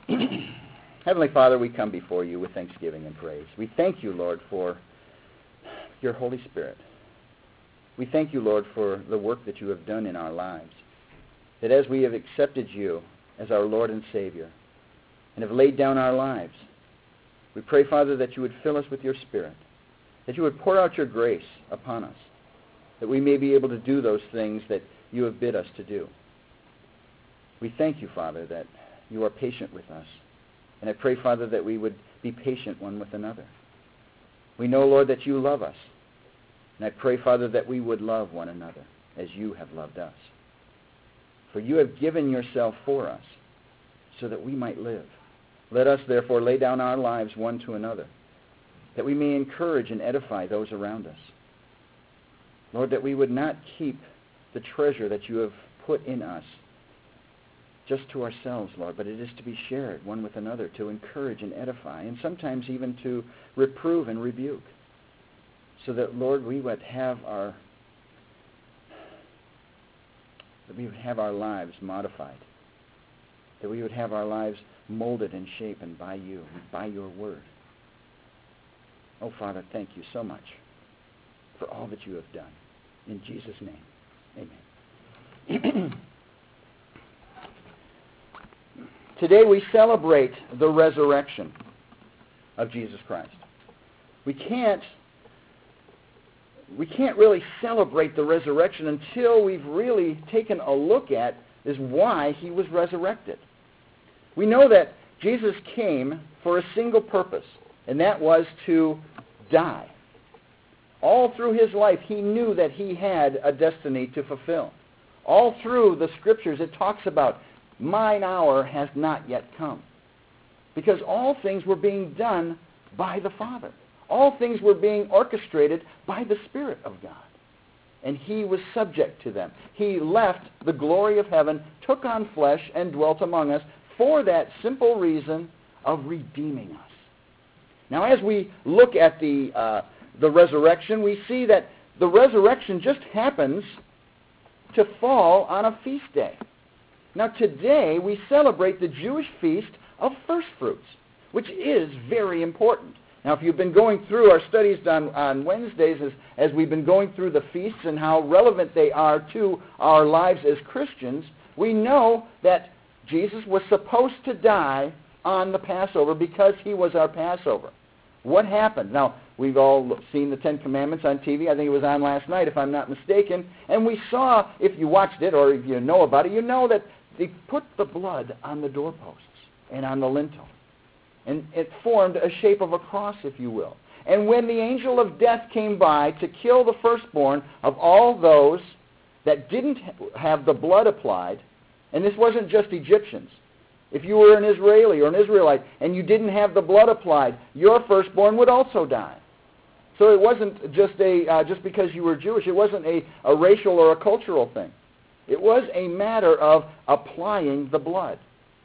Heavenly Father, we come before you with thanksgiving and praise. We thank you, Lord, for your Holy Spirit. We thank you, Lord, for the work that you have done in our lives. That as we have accepted you as our Lord and Savior and have laid down our lives, we pray, Father, that you would fill us with your Spirit, that you would pour out your grace upon us, that we may be able to do those things that you have bid us to do. We thank you, Father, that you are patient with us. And I pray, Father, that we would be patient one with another. We know, Lord, that you love us. And I pray, Father, that we would love one another as you have loved us. For you have given yourself for us so that we might live. Let us, therefore, lay down our lives one to another, that we may encourage and edify those around us. Lord, that we would not keep the treasure that you have put in us just to ourselves, Lord, but it is to be shared one with another, to encourage and edify, and sometimes even to reprove and rebuke, so that, Lord, we would have our lives modified, that we would have our lives molded and shapen by you, by your word. Oh, Father, thank you so much for all that you have done. In Jesus' name, amen. Today we celebrate the resurrection of Jesus Christ. We can't really celebrate the resurrection until we've really taken a look at is why he was resurrected. We know that Jesus came for a single purpose, and that was to die. All through his life, he knew that he had a destiny to fulfill. All through the Scriptures, it talks about, mine hour has not yet come. Because all things were being done by the Father. All things were being orchestrated by the Spirit of God. And he was subject to them. He left the glory of heaven, took on flesh, and dwelt among us for that simple reason of redeeming us. Now, as we look at the resurrection, we see that the resurrection just happens to fall on a feast day. Now, today we celebrate the Jewish feast of first fruits, which is very important. Now, if you've been going through our studies on Wednesdays as we've been going through the feasts and how relevant they are to our lives as Christians, we know that Jesus was supposed to die on the Passover because he was our Passover. What happened? Now, we've all seen the Ten Commandments on TV. I think it was on last night, if I'm not mistaken. And we saw, if you watched it or if you know about it, you know that they put the blood on the doorposts and on the lintel. And it formed a shape of a cross, if you will. And when the angel of death came by to kill the firstborn of all those that didn't have the blood applied, and this wasn't just Egyptians. If you were an Israeli or an Israelite and you didn't have the blood applied, your firstborn would also die. So it wasn't just because you were Jewish. It wasn't a racial or a cultural thing. It was a matter of applying the blood.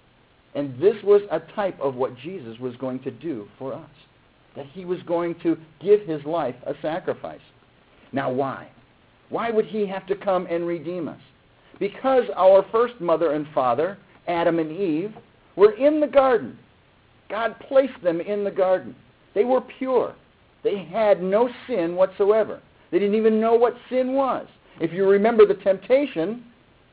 And this was a type of what Jesus was going to do for us. That he was going to give his life a sacrifice. Now why? Why would he have to come and redeem us? Because our first mother and father, Adam and Eve, were in the garden. God placed them in the garden. They were pure. They had no sin whatsoever. They didn't even know what sin was. If you remember the temptation,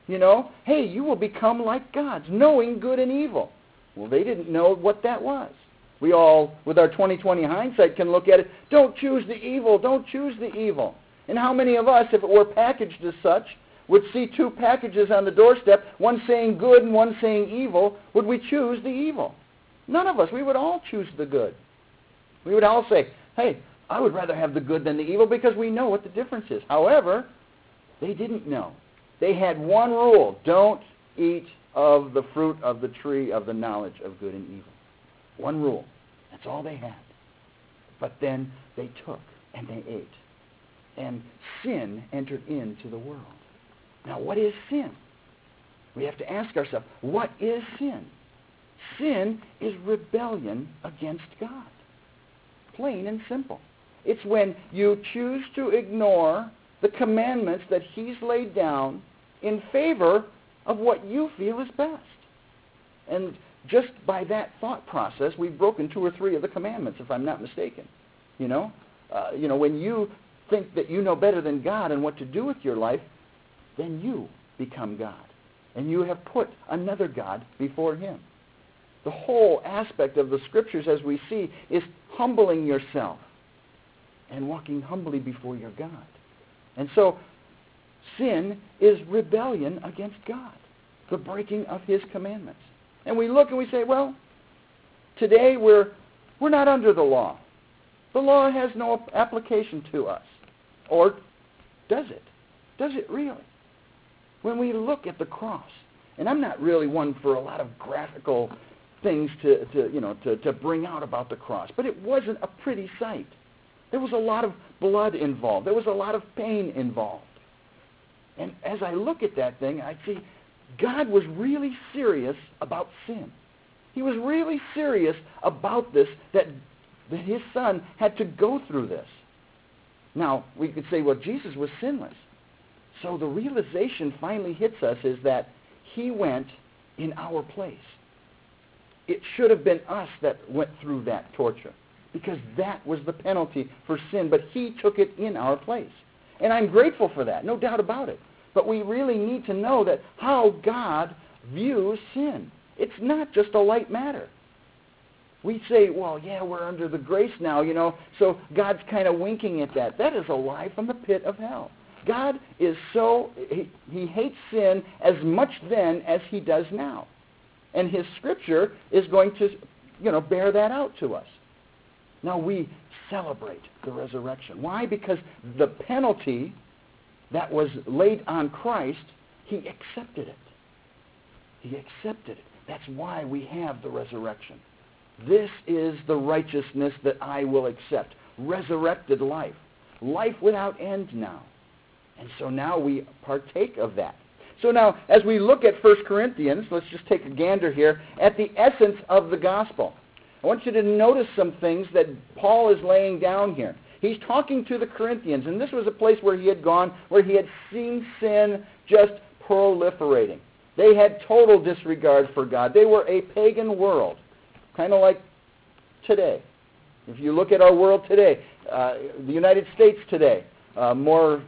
hey, you will become like gods, knowing good and evil. Well, they didn't know what that was. We all, with our 20/20 hindsight, can look at it, don't choose the evil, don't choose the evil. And how many of us, if it were packaged as such, would see two packages on the doorstep, one saying good and one saying evil, would we choose the evil? None of us. We would all choose the good. We would all say, hey, I would rather have the good than the evil because we know what the difference is. However, they didn't know. They had one rule: don't eat of the fruit of the tree of the knowledge of good and evil. One rule. That's all they had. But then they took and they ate. And sin entered into the world. Now, what is sin? We have to ask ourselves, what is sin? Sin is rebellion against God. Plain and simple. It's when you choose to ignore the commandments that he's laid down in favor of what you feel is best. And just by that thought process, we've broken 2 or 3 of the commandments, if I'm not mistaken. When you think that you know better than God and what to do with your life, then you become God. And you have put another God before him. The whole aspect of the Scriptures, as we see, is humbling yourself and walking humbly before your God. And so, sin is rebellion against God, the breaking of his commandments. And we look and we say, well, today we're not under the law. The law has no application to us. Or does it? Does it really? When we look at the cross, and I'm not really one for a lot of graphical things to bring out about the cross, but it wasn't a pretty sight. There was a lot of blood involved. There was a lot of pain involved. And as I look at that thing, I see God was really serious about sin. He was really serious about this, that his Son had to go through this. Now, we could say, well, Jesus was sinless. So the realization finally hits us is that he went in our place. It should have been us that went through that torture, because that was the penalty for sin, but he took it in our place. And I'm grateful for that, no doubt about it. But we really need to know that how God views sin. It's not just a light matter. We say, well, yeah, we're under the grace now, so God's kind of winking at that. That is a lie from the pit of hell. God is he hates sin as much then as he does now. And his Scripture is going to, bear that out to us. Now we celebrate the resurrection. Why? Because the penalty that was laid on Christ, he accepted it. He accepted it. That's why we have the resurrection. This is the righteousness that I will accept. Resurrected life. Life without end now. And so now we partake of that. So now, as we look at 1 Corinthians, let's just take a gander here, at the essence of the gospel. I want you to notice some things that Paul is laying down here. He's talking to the Corinthians, and this was a place where he had gone, where he had seen sin just proliferating. They had total disregard for God. They were a pagan world, kind of like today. If you look at our world today, the United States today, our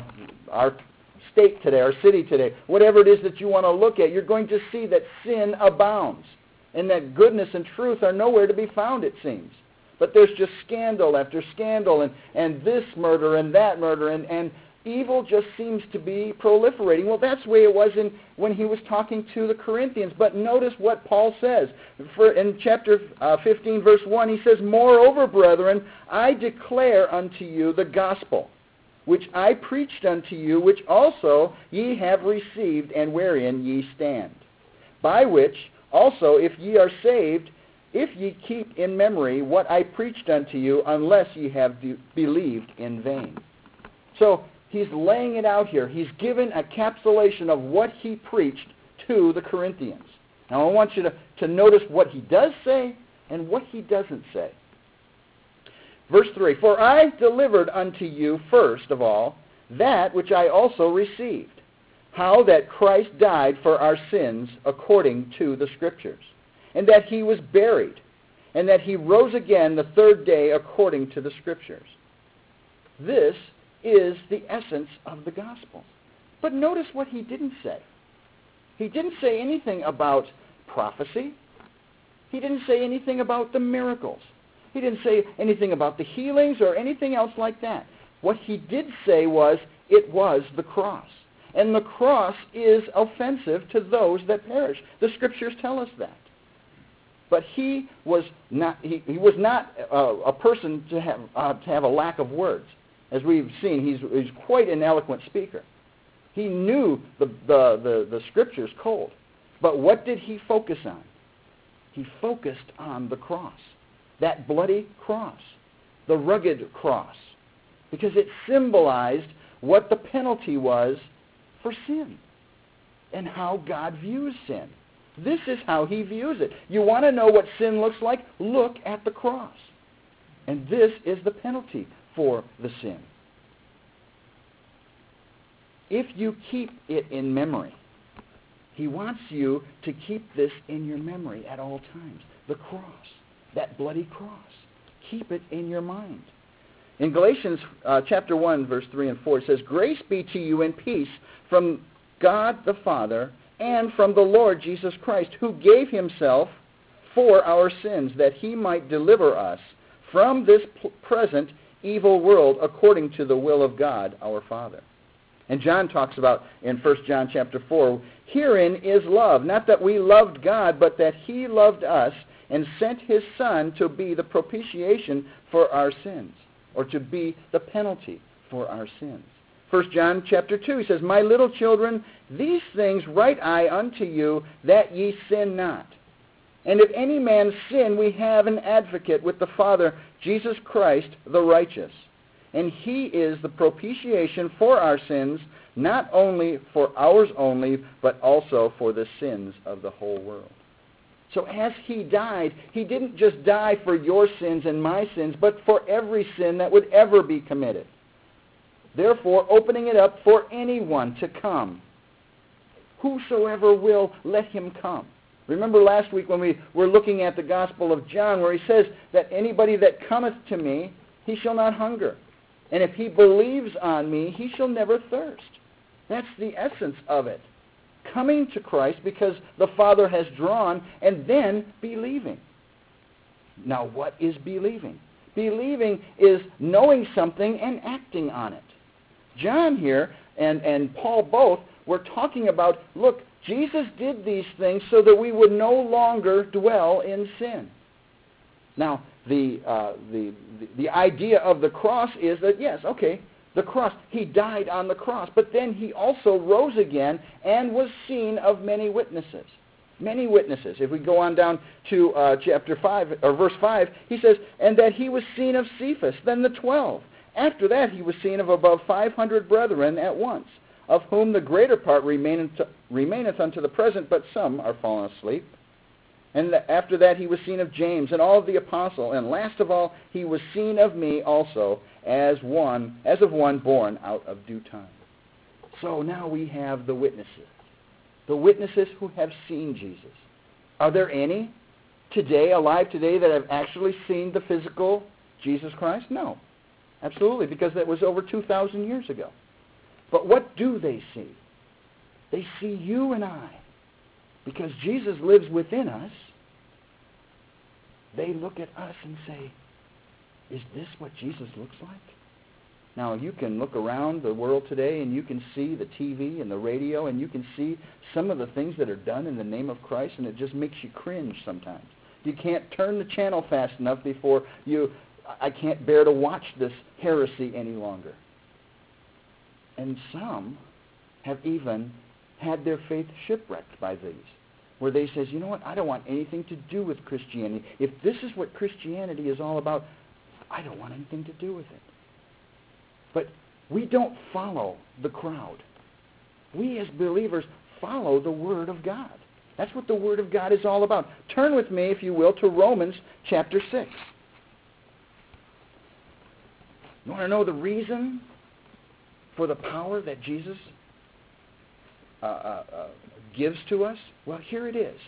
state today, our city today, whatever it is that you want to look at, you're going to see that sin abounds, and that goodness and truth are nowhere to be found, it seems. But there's just scandal after scandal, and this murder and that murder, and evil just seems to be proliferating. Well, that's the way it was when he was talking to the Corinthians. But notice what Paul says. In chapter 15, verse 1, he says, "Moreover, brethren, I declare unto you the gospel, which I preached unto you, which also ye have received, and wherein ye stand. By which also, if ye are saved, if ye keep in memory what I preached unto you, unless ye have believed in vain." So he's laying it out here. He's given a capsulation of what he preached to the Corinthians. Now I want you to notice what he does say and what he doesn't say. Verse 3, "For I delivered unto you first of all that which I also received, how that Christ died for our sins according to the Scriptures, and that he was buried, and that he rose again the third day according to the Scriptures." This is the essence of the gospel. But notice what he didn't say. He didn't say anything about prophecy. He didn't say anything about the miracles. He didn't say anything about the healings or anything else like that. What he did say was, it was the cross. And the cross is offensive to those that perish. The Scriptures tell us that. But he was not a person to have a lack of words. As we've seen, he's quite an eloquent speaker. He knew the Scriptures cold. But what did he focus on? He focused on the cross. That bloody cross. The rugged cross. Because it symbolized what the penalty was for sin. And how God views sin. This is how he views it. You want to know what sin looks like? Look at the cross. And this is the penalty for the sin. If you keep it in memory, He wants you to keep this in your memory at all times. The cross, that bloody cross. Keep it in your mind. In Galatians chapter 1, verse 3 and 4, it says, "Grace be to you and peace from God the Father and from the Lord Jesus Christ, who gave himself for our sins, that he might deliver us from this present evil world according to the will of God our Father." And John talks about in 1 John chapter 4, "Herein is love, not that we loved God, but that he loved us and sent his Son to be the propitiation for our sins," or to be the penalty for our sins. 1 John chapter 2, he says, "My little children, these things write I unto you, that ye sin not. And if any man sin, we have an advocate with the Father, Jesus Christ the righteous. And he is the propitiation for our sins, not only for ours only, but also for the sins of the whole world." So as he died, he didn't just die for your sins and my sins, but for every sin that would ever be committed. Therefore, opening it up for anyone to come. Whosoever will, let him come. Remember last week when we were looking at the Gospel of John, where he says that anybody that cometh to me, he shall not hunger. And if he believes on me, he shall never thirst. That's the essence of it. Coming to Christ because the Father has drawn, and then believing. Now, what is believing? Believing is knowing something and acting on it. John here and Paul both were talking about, look, Jesus did these things so that we would no longer dwell in sin. Now, the idea of the cross is that, yes, okay, the cross, he died on the cross, but then he also rose again and was seen of many witnesses. Many witnesses. If we go on down to chapter 5, or verse 5, he says, "And that he was seen of Cephas, then the 12. After that he was seen of above 500 brethren at once, of whom the greater part remaineth unto the present, but some are fallen asleep. And after that he was seen of James and all of the apostles, and last of all he was seen of me also, as of one born out of due time." So now we have the witnesses who have seen Jesus. Are there any alive today that have actually seen the physical Jesus Christ? No, absolutely, because that was over 2,000 years ago. But what do they see? They see you and I. Because Jesus lives within us, they look at us and say, is this what Jesus looks like? Now, you can look around the world today and you can see the TV and the radio and you can see some of the things that are done in the name of Christ, and it just makes you cringe sometimes. You can't turn the channel fast enough before I can't bear to watch this heresy any longer. And some have even had their faith shipwrecked by these, where they says, you know what, I don't want anything to do with Christianity. If this is what Christianity is all about, I don't want anything to do with it. But we don't follow the crowd. We as believers follow the Word of God. That's what the Word of God is all about. Turn with me, if you will, to Romans chapter 6. You want to know the reason for the power that Jesus gives to us? Well, here it is.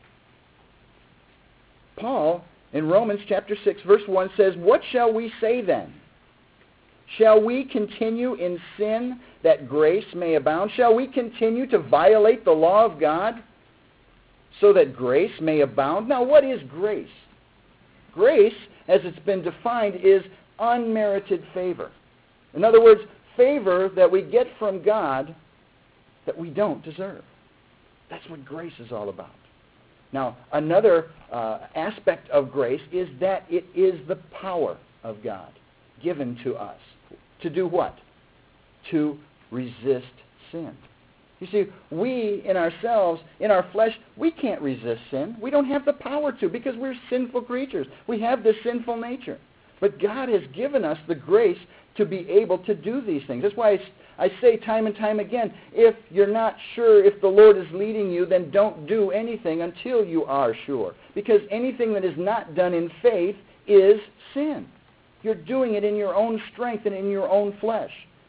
Paul, in Romans chapter 6, verse 1 says, "What shall we say then? Shall we continue in sin that grace may abound? Shall we continue to violate the law of God so that grace may abound?" Now, what is grace? Grace, as it's been defined, is unmerited favor. In other words, favor that we get from God that we don't deserve. That's what grace is all about. Now, another aspect of grace is that it is the power of God given to us. To do what? To resist sin. You see, we in ourselves, in our flesh, we can't resist sin. We don't have the power to, because we're sinful creatures. We have this sinful nature. But God has given us the grace to be able to do these things. That's why I say time and time again, if you're not sure if the Lord is leading you, then don't do anything until you are sure. Because anything that is not done in faith is sin. You're doing it in your own strength and in your own flesh.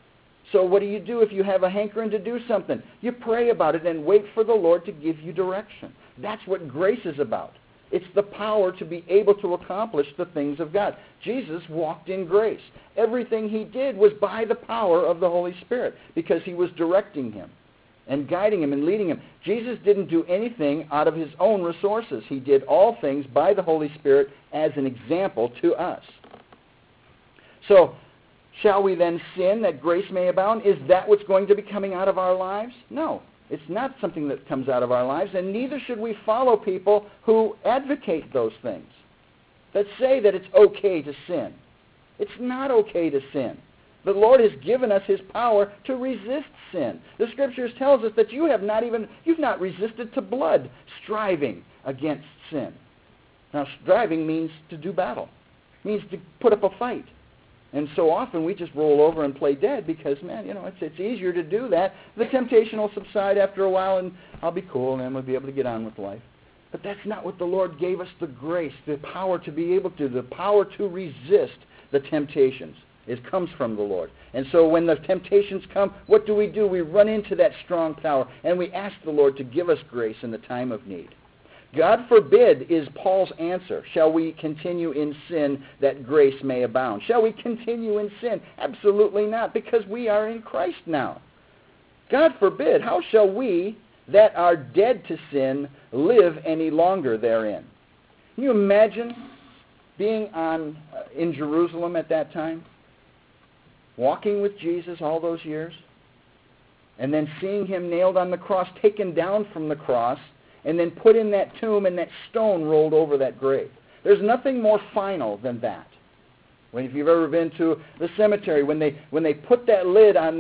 So what do you do if you have a hankering to do something? You pray about it and wait for the Lord to give you direction. That's what grace is about. It's the power to be able to accomplish the things of God. Jesus walked in grace. Everything he did was by the power of the Holy Spirit because he was directing him and guiding him and leading him. Jesus didn't do anything out of his own resources. He did all things by the Holy Spirit as an example to us. So, shall we then sin that grace may abound? Is that what's going to be coming out of our lives? No. It's not something that comes out of our lives, and neither should we follow people who advocate those things, that say that it's okay to sin. It's not okay to sin. The Lord has given us his power to resist sin. The Scriptures tells us that you've not resisted to blood striving against sin. Now, striving means to do battle. It means to put up a fight. And so often we just roll over and play dead because, man, it's easier to do that. The temptation will subside after a while and I'll be cool and then we'll be able to get on with life. But that's not what the Lord gave us, the grace, the power to be able to, the power to resist the temptations. It comes from the Lord. And so when the temptations come, what do? We run into that strong power and we ask the Lord to give us grace in the time of need. God forbid is Paul's answer. Shall we continue in sin that grace may abound? Shall we continue in sin? Absolutely not, because we are in Christ now. God forbid. How shall we that are dead to sin live any longer therein? Can you imagine being in Jerusalem at that time, walking with Jesus all those years, and then seeing him nailed on the cross, taken down from the cross, and then put in that tomb and that stone rolled over that grave? There's nothing more final than that. If you've ever been to the cemetery, when they put that lid on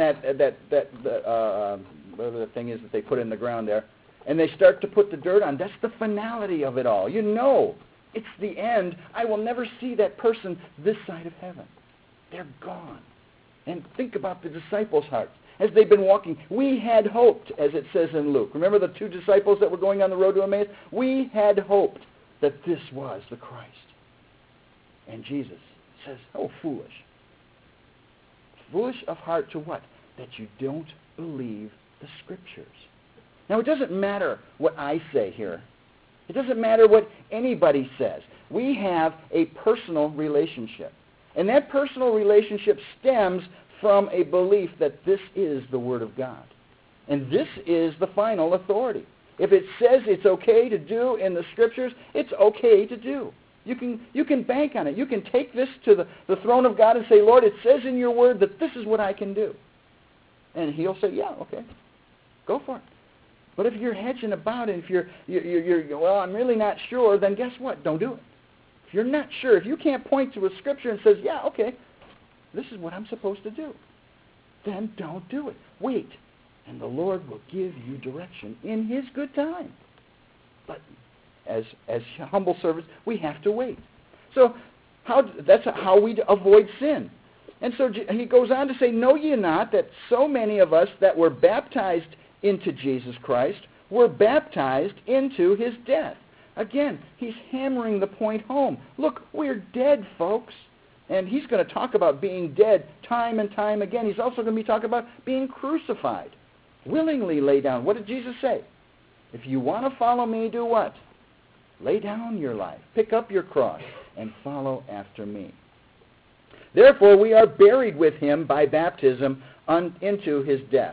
whatever the thing is that they put in the ground there, and they start to put the dirt on, that's the finality of it all. It's the end. I will never see that person this side of heaven. They're gone. And think about the disciples' hearts. As they've been walking, we had hoped, as it says in Luke. Remember the two disciples that were going on the road to Emmaus? We had hoped that this was the Christ. And Jesus says, oh, foolish. Foolish of heart to what? That you don't believe the Scriptures. Now, it doesn't matter what I say here. It doesn't matter what anybody says. We have a personal relationship. And that personal relationship stems from a belief that this is the Word of God. And this is the final authority. If it says it's okay to do in the Scriptures, it's okay to do. You can bank on it. You can take this to the throne of God and say, Lord, it says in your Word that this is what I can do. And he'll say, yeah, okay, go for it. But if you're hedging about it, if you're well, I'm really not sure, then guess what? Don't do it. If you're not sure, if you can't point to a Scripture and says, yeah, okay, this is what I'm supposed to do, then don't do it. Wait, and the Lord will give you direction in his good time. But as humble servants, we have to wait. So that's how we avoid sin. And so he goes on to say, know ye not that so many of us that were baptized into Jesus Christ were baptized into his death? Again, he's hammering the point home. Look, we're dead, folks. And he's going to talk about being dead time and time again. He's also going to be talking about being crucified. Willingly lay down. What did Jesus say? If you want to follow me, do what? Lay down your life. Pick up your cross and follow after me. Therefore, we are buried with him by baptism into his death,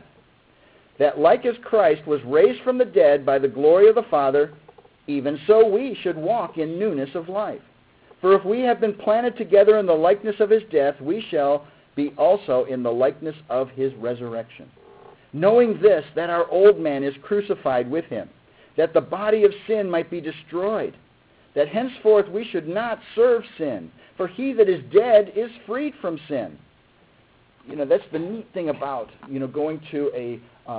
that like as Christ was raised from the dead by the glory of the Father, even so we should walk in newness of life. For if we have been planted together in the likeness of his death, we shall be also in the likeness of his resurrection. Knowing this, that our old man is crucified with him, that the body of sin might be destroyed, that henceforth we should not serve sin, for he that is dead is freed from sin. That's the neat thing about, going to a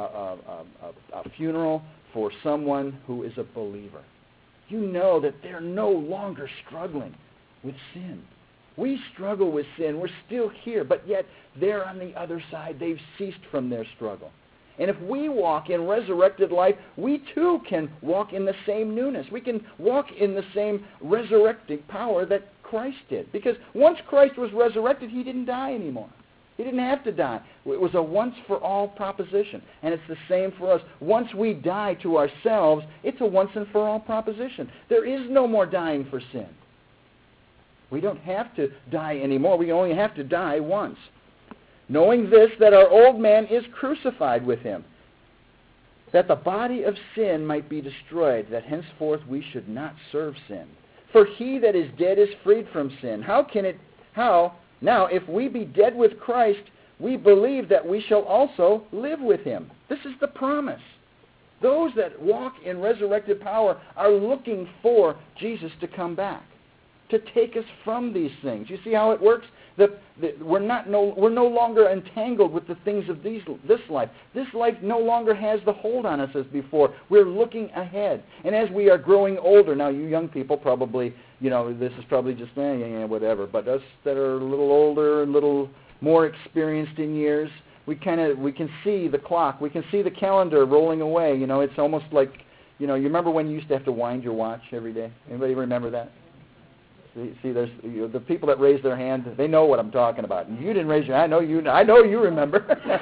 funeral for someone who is a believer. You know that they're no longer struggling with sin. We struggle with sin. We're still here, but yet they're on the other side. They've ceased from their struggle. And if we walk in resurrected life, we too can walk in the same newness. We can walk in the same resurrecting power that Christ did. Because once Christ was resurrected, he didn't die anymore. He didn't have to die. It was a once-for-all proposition. And it's the same for us. Once we die to ourselves, it's a once-and-for-all proposition. There is no more dying for sin. We don't have to die anymore. We only have to die once. Knowing this, that our old man is crucified with him, that the body of sin might be destroyed, that henceforth we should not serve sin. For he that is dead is freed from sin. Now, if we be dead with Christ, we believe that we shall also live with him. This is the promise. Those that walk in resurrected power are looking for Jesus to come back, to take us from these things. You see how it works? We're no longer entangled with the things of this life. This life no longer has the hold on us as before. We're looking ahead. And as we are growing older, now you young people probably, this is probably just, whatever. But us that are a little older, a little more experienced in years, we can see the clock. We can see the calendar rolling away. It's almost like, you remember when you used to have to wind your watch every day? Anybody remember that? See, there's the people that raise their hand. They know what I'm talking about. And you didn't raise your hand. I know you remember.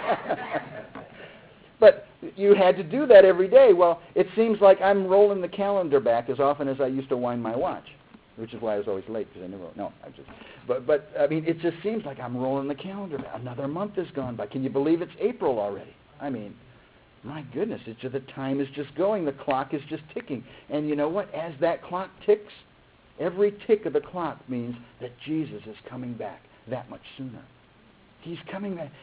But you had to do that every day. Well, it seems like I'm rolling the calendar back as often as I used to wind my watch, which is why I was always late because I never. No, I just. But I mean, it just seems like I'm rolling the calendar back. Another month has gone by. Can you believe it's April already? I mean, my goodness, the time is just going. The clock is just ticking. And you know what? As that clock ticks, every tick of the clock means that Jesus is coming back that much sooner. He's coming back.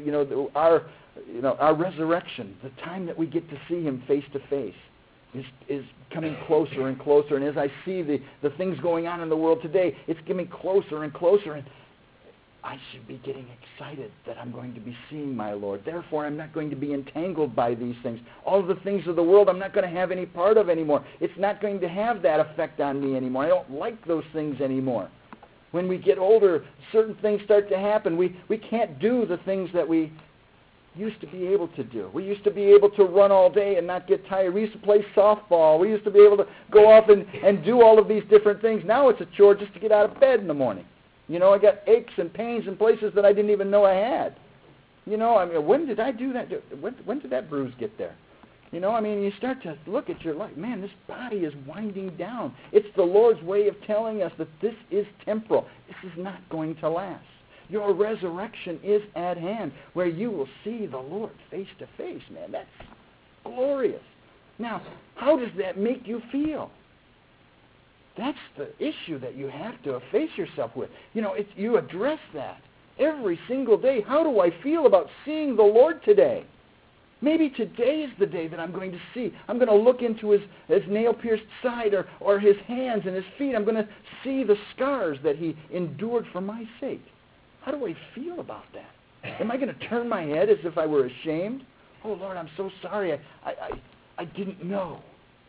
Our resurrection, the time that we get to see him face to face, is coming closer and closer. And as I see the things going on in the world today, it's getting closer and closer. And I should be getting excited that I'm going to be seeing my Lord. Therefore, I'm not going to be entangled by these things. All of the things of the world I'm not going to have any part of anymore. It's not going to have that effect on me anymore. I don't like those things anymore. When we get older, certain things start to happen. We can't do the things that we used to be able to do. We used to be able to run all day and not get tired. We used to play softball. We used to be able to go off and do all of these different things. Now it's a chore just to get out of bed in the morning. I got aches and pains in places that I didn't even know I had. When did I do that? When did that bruise get there? You start to look at your life. Man, this body is winding down. It's the Lord's way of telling us that this is temporal. This is not going to last. Your resurrection is at hand, where you will see the Lord face to face. Man, that's glorious. Now, how does that make you feel? That's the issue that you have to face yourself with. You address that every single day. How do I feel about seeing the Lord today? Maybe today is the day that I'm going to see. I'm going to look into his nail-pierced side or his hands and his feet. I'm going to see the scars that he endured for my sake. How do I feel about that? Am I going to turn my head as if I were ashamed? Oh, Lord, I'm so sorry. I didn't know.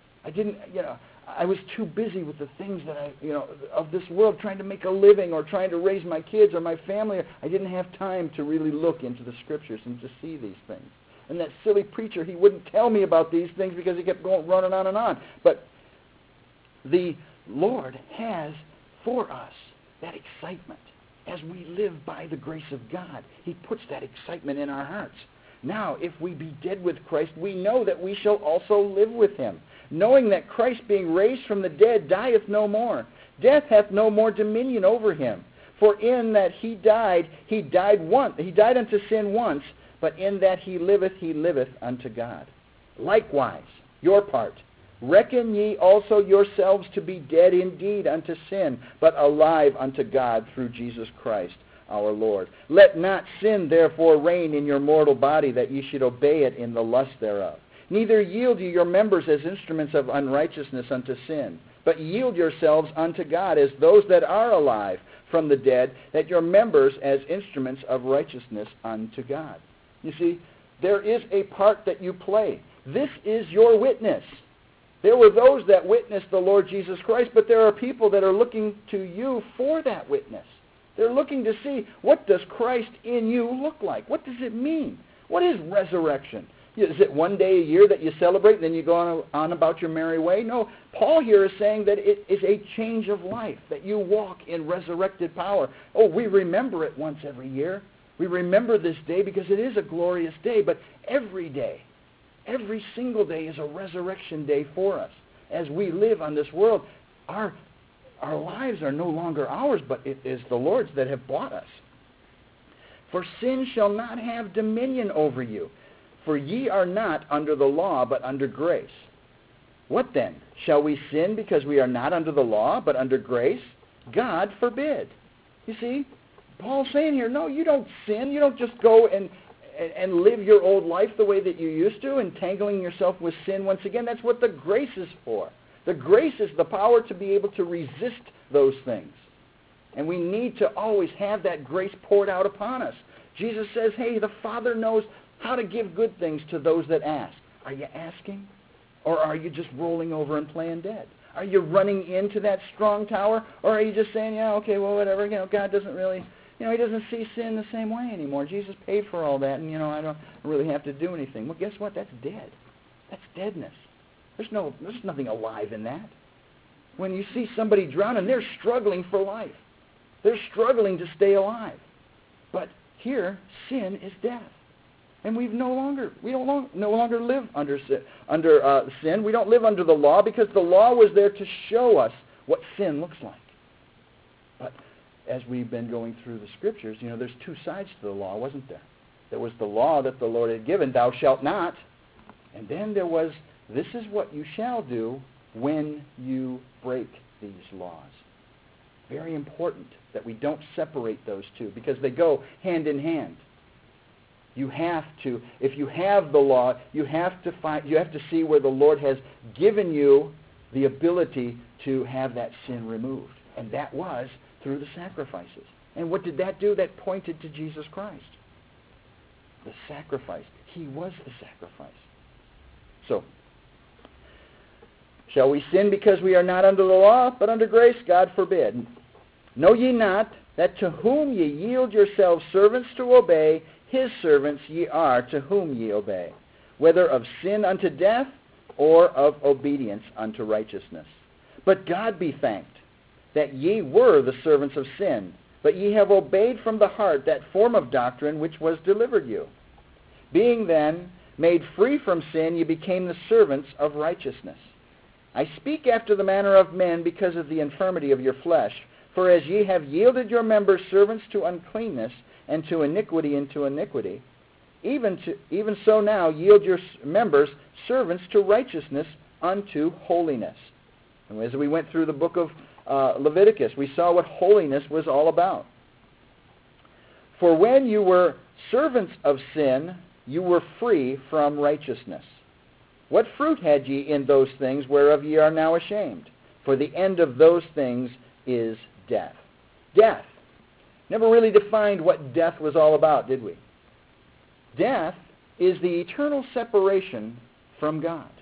I was too busy with the things that of this world, trying to make a living or trying to raise my kids or my family. I didn't have time to really look into the Scriptures and to see these things. And that silly preacher, he wouldn't tell me about these things because he kept running on and on. But the Lord has for us that excitement. As we live by the grace of God, he puts that excitement in our hearts. Now, if we be dead with Christ, we know that we shall also live with him, knowing that Christ, being raised from the dead, dieth no more. Death hath no more dominion over him. For in that he died once. He died unto sin once, but in that he liveth unto God. Likewise, your part, reckon ye also yourselves to be dead indeed unto sin, but alive unto God through Jesus Christ our Lord. Let not sin therefore reign in your mortal body, that ye should obey it in the lust thereof. Neither yield ye your members as instruments of unrighteousness unto sin, but yield yourselves unto God as those that are alive from the dead, that your members as instruments of righteousness unto God. You see, there is a part that you play. This is your witness. There were those that witnessed the Lord Jesus Christ, but there are people that are looking to you for that witness. They're looking to see, what does Christ in you look like? What does it mean? What is resurrection? Is it one day a year that you celebrate and then you go on about your merry way? No, Paul here is saying that it is a change of life, that you walk in resurrected power. Oh, we remember it once every year. We remember this day because it is a glorious day, but every day, every single day is a resurrection day for us. As we live on this world, our lives are no longer ours, but it is the Lord's that have bought us. For sin shall not have dominion over you, for ye are not under the law, but under grace. What then? Shall we sin because we are not under the law, but under grace? God forbid. You see, Paul's saying here, no, you don't sin. You don't just go and live your old life the way that you used to, entangling yourself with sin once again. That's what the grace is for. The grace is the power to be able to resist those things. And we need to always have that grace poured out upon us. Jesus says, hey, the Father knows how to give good things to those that ask. Are you asking? Or are you just rolling over and playing dead? Are you running into that strong tower? Or are you just saying, yeah, okay, well, whatever. God doesn't really, He doesn't see sin the same way anymore. Jesus paid for all that, and, I don't really have to do anything. Well, guess what? That's dead. That's deadness. There's nothing alive in that. When you see somebody drowning, they're struggling for life. They're struggling to stay alive. But here, sin is death. And we no longer live under sin. We don't live under the law because the law was there to show us what sin looks like. But as we've been going through the Scriptures, there's two sides to the law, wasn't there? There was the law that the Lord had given, thou shalt not. And then there was, this is what you shall do when you break these laws. Very important that we don't separate those two because they go hand in hand. You have to, if you have the law, you have to see where the Lord has given you the ability to have that sin removed. And that was through the sacrifices. And what did that do? That pointed to Jesus Christ. The sacrifice. He was the sacrifice. So, shall we sin because we are not under the law, but under grace? God forbid. Know ye not that to whom ye yield yourselves servants to obey, his servants ye are to whom ye obey, whether of sin unto death or of obedience unto righteousness. But God be thanked, that ye were the servants of sin, but ye have obeyed from the heart that form of doctrine which was delivered you. Being then made free from sin, ye became the servants of righteousness. I speak after the manner of men because of the infirmity of your flesh. For as ye have yielded your members servants to uncleanness, and to iniquity into iniquity, even so now yield your members servants to righteousness unto holiness. And as we went through the book of Leviticus, we saw what holiness was all about. For when you were servants of sin, you were free from righteousness. What fruit had ye in those things whereof ye are now ashamed? For the end of those things is death. Death. Never really defined what death was all about, did we? Death is the eternal separation from God.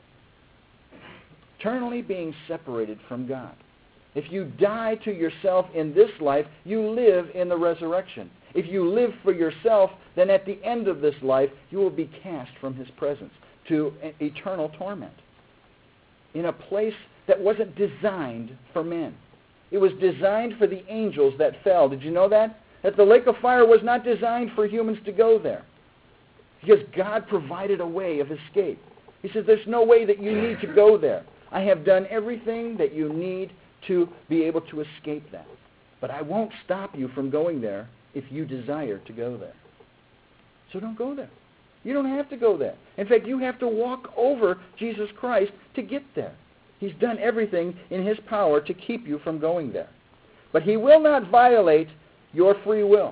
Eternally being separated from God. If you die to yourself in this life, you live in the resurrection. If you live for yourself, then at the end of this life, you will be cast from His presence to eternal torment in a place that wasn't designed for men. It was designed for the angels that fell. Did you know that? That the lake of fire was not designed for humans to go there. Because God provided a way of escape. He says, there's no way that you need to go there. I have done everything that you need to be able to escape that. But I won't stop you from going there if you desire to go there. So don't go there. You don't have to go there. In fact, you have to walk over Jesus Christ to get there. He's done everything in His power to keep you from going there. But He will not violate your free will.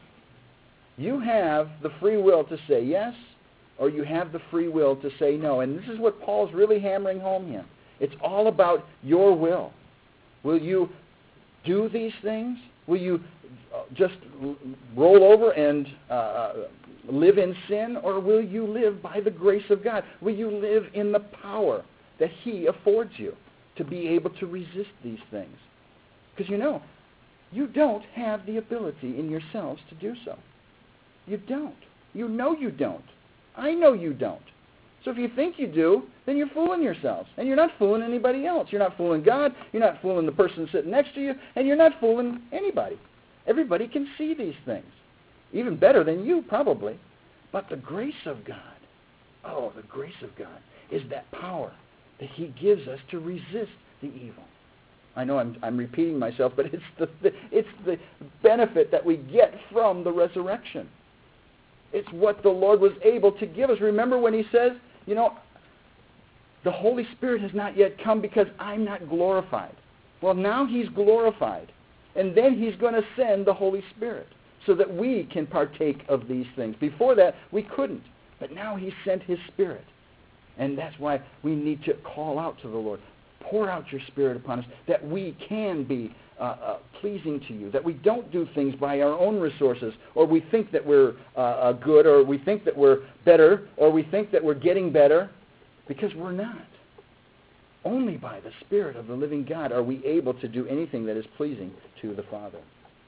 You have the free will to say yes, or you have the free will to say no. And this is what Paul's really hammering home here. It's all about your will. Will you do these things? Will you just roll over and live in sin? Or will you live by the grace of God? Will you live in the power that He affords you to be able to resist these things? Because you don't have the ability in yourselves to do so. You don't. You know you don't. I know you don't. So if you think you do, then you're fooling yourselves. And you're not fooling anybody else. You're not fooling God. You're not fooling the person sitting next to you. And you're not fooling anybody. Everybody can see these things. even better than you probably. But the grace of God, the grace of God is that power that he gives us to resist the evil. I know I'm repeating myself, but it's the benefit that we get from the resurrection. It's what the Lord was able to give us. Remember when he says, the Holy Spirit has not yet come because I'm not glorified. Well, now he's glorified. And then he's going to send the Holy Spirit so that we can partake of these things. Before that, we couldn't. But now he sent his Spirit. And that's why we need to call out to the Lord. Pour out your Spirit upon us that we can be pleasing to you, that we don't do things by our own resources, or we think that we're good, or we think that we're better, or we think that we're getting better, because we're not. Only by the Spirit of the living God are we able to do anything that is pleasing to the Father.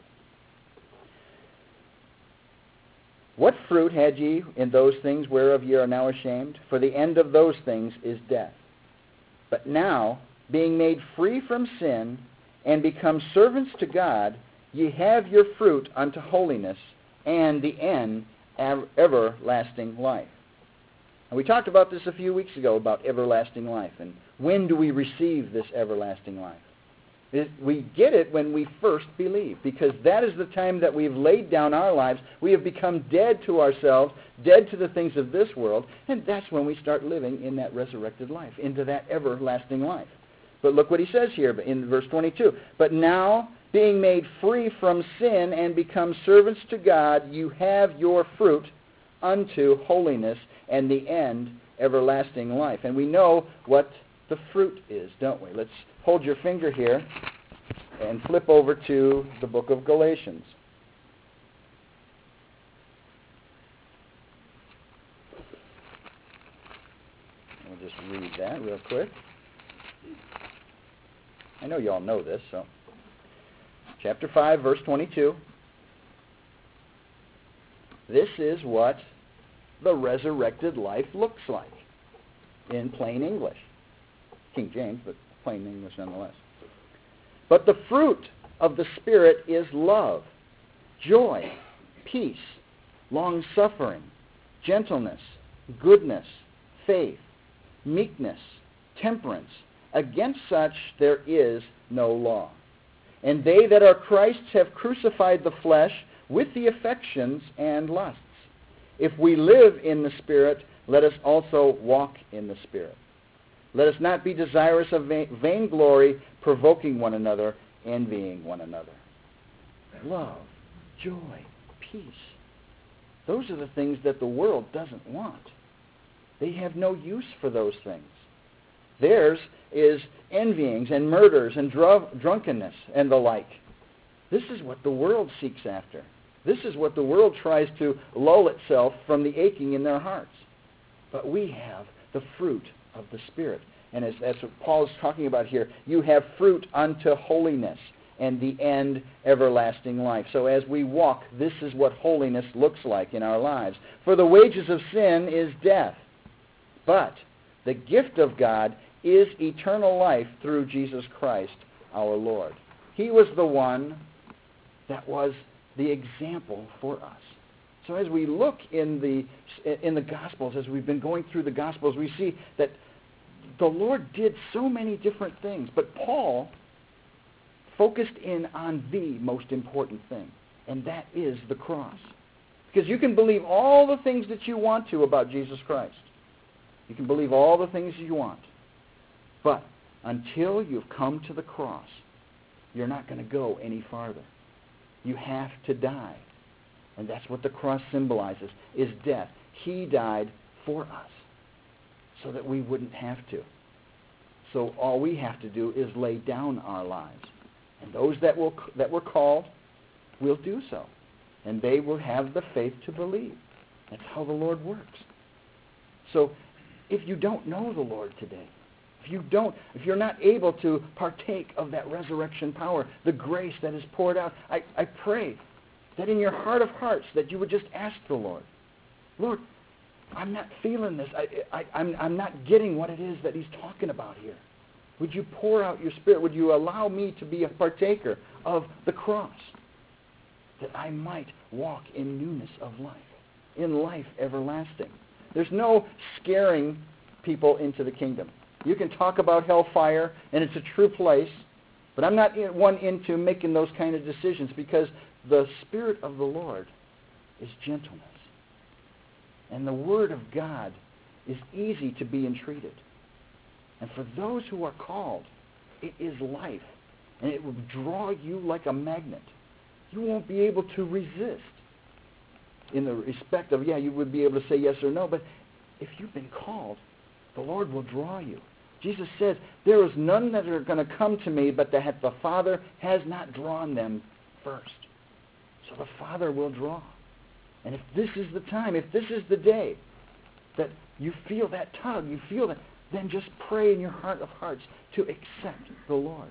What fruit had ye in those things whereof ye are now ashamed? For the end of those things is death. But now, being made free from sin, and become servants to God, ye have your fruit unto holiness, and the end everlasting life. And we talked about this a few weeks ago, about everlasting life, and when do we receive this everlasting life? We get it when we first believe, because that is the time that we've laid down our lives. We have become dead to ourselves, dead to the things of this world, and that's when we start living in that resurrected life, into that everlasting life. But look what he says here in verse 22. But now, being made free from sin and become servants to God, you have your fruit unto holiness, and the end everlasting life. And we know what the fruit is, don't we? Let's hold your finger here and flip over to the book of Galatians. We'll just read that real quick. I know you all know this, so. Chapter 5, verse 22. This is what the resurrected life looks like in plain English. King James, but plain English nonetheless. But the fruit of the Spirit is love, joy, peace, long-suffering, gentleness, goodness, faith, meekness, temperance. Against such there is no law. And they that are Christ's have crucified the flesh with the affections and lusts. If we live in the Spirit, let us also walk in the Spirit. Let us not be desirous of vainglory, provoking one another, envying one another. Love, joy, peace. Those are the things that the world doesn't want. They have no use for those things. Theirs is envyings and murders and drunkenness and the like. This is what the world seeks after. This is what the world tries to lull itself from the aching in their hearts. But we have the fruit of the Spirit. And as what Paul is talking about here, you have fruit unto holiness, and the end everlasting life. So as we walk, this is what holiness looks like in our lives. For the wages of sin is death, but the gift of God is eternal life through Jesus Christ our Lord. He was the one that was the example for us. So as we look in the Gospels, as we've been going through the Gospels, we see that the Lord did so many different things, but Paul focused in on the most important thing, and that is the cross. Because you can believe all the things that you want to about Jesus Christ. You can believe all the things you want. But until you've come to the cross, you're not going to go any farther. You have to die. And that's what the cross symbolizes, is death. He died for us so that we wouldn't have to. So all we have to do is lay down our lives. And those that were called will do so. And they will have the faith to believe. That's how the Lord works. So if you don't know the Lord today, if you're not able to partake of that resurrection power, the grace that is poured out, I pray that in your heart of hearts that you would just ask the Lord, Lord, I'm not feeling this. I'm not getting what it is that he's talking about here. Would you pour out your Spirit? Would you allow me to be a partaker of the cross? that I might walk in newness of life, in life everlasting. There's no scaring people into the kingdom. You can talk about hellfire, and it's a true place, but I'm not one into making those kind of decisions, because the Spirit of the Lord is gentleness. And the Word of God is easy to be entreated. And for those who are called, it is life. And it will draw you like a magnet. You won't be able to resist in the respect of, you would be able to say yes or no, but if you've been called, the Lord will draw you. Jesus said, there is none that are going to come to me, but that the Father has not drawn them first. So the Father will draw. And if this is the time, if this is the day that you feel that tug, you feel that, then just pray in your heart of hearts to accept the Lord.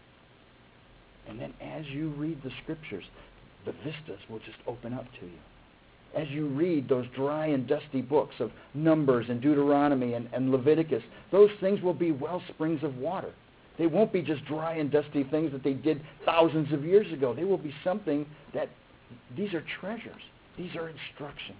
And then as you read the Scriptures, the vistas will just open up to you. As you read those dry and dusty books of Numbers and Deuteronomy and Leviticus, those things will be well springs of water. They won't be just dry and dusty things that they did thousands of years ago. They will be something that, these are treasures. These are instructions.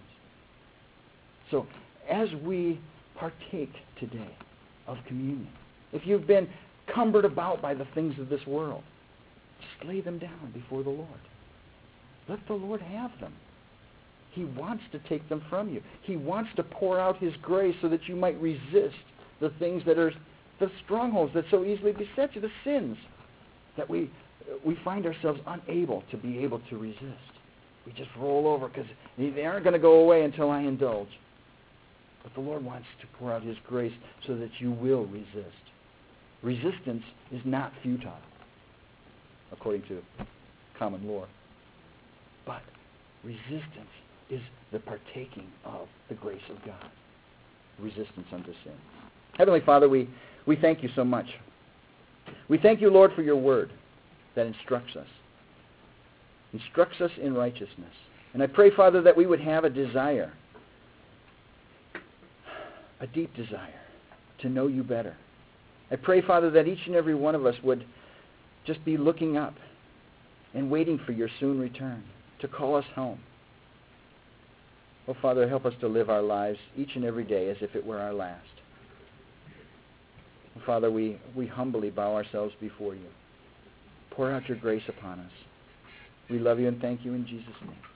So as we partake today of communion, if you've been cumbered about by the things of this world, just lay them down before the Lord. Let the Lord have them. He wants to take them from you. He wants to pour out His grace so that you might resist the things that are the strongholds that so easily beset you, the sins that we find ourselves unable to be able to resist. We just roll over because they aren't going to go away until I indulge. But the Lord wants to pour out His grace so that you will resist. Resistance is not futile, according to common law. But resistance is the partaking of the grace of God. Resistance unto sin. Heavenly Father, we thank you so much. We thank you, Lord, for your word that instructs us. Instructs us in righteousness. And I pray, Father, that we would have a desire, a deep desire, to know you better. I pray, Father, that each and every one of us would just be looking up and waiting for your soon return to call us home. Oh, Father, help us to live our lives each and every day as if it were our last. Father, we humbly bow ourselves before you. Pour out your grace upon us. We love you and thank you in Jesus' name.